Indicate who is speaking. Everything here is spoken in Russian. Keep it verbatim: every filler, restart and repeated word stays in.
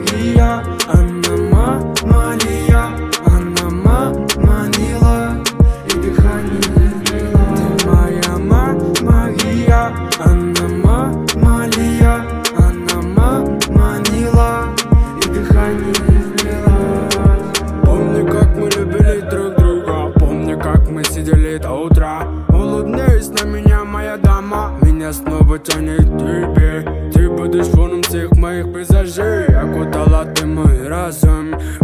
Speaker 1: магия, она ма-малия, она ма-манила и дыхание сбила. Ты моя ма-магия, она ма-малия, она ма-манила и дыхание сбила. Помню, как мы любили друг друга, помню, как мы сидели до утра. Улыбнись на меня, моя дама, меня снова тянет к тебе. Ты будешь фоном всех моих пейзажей, окутала ты мой разум.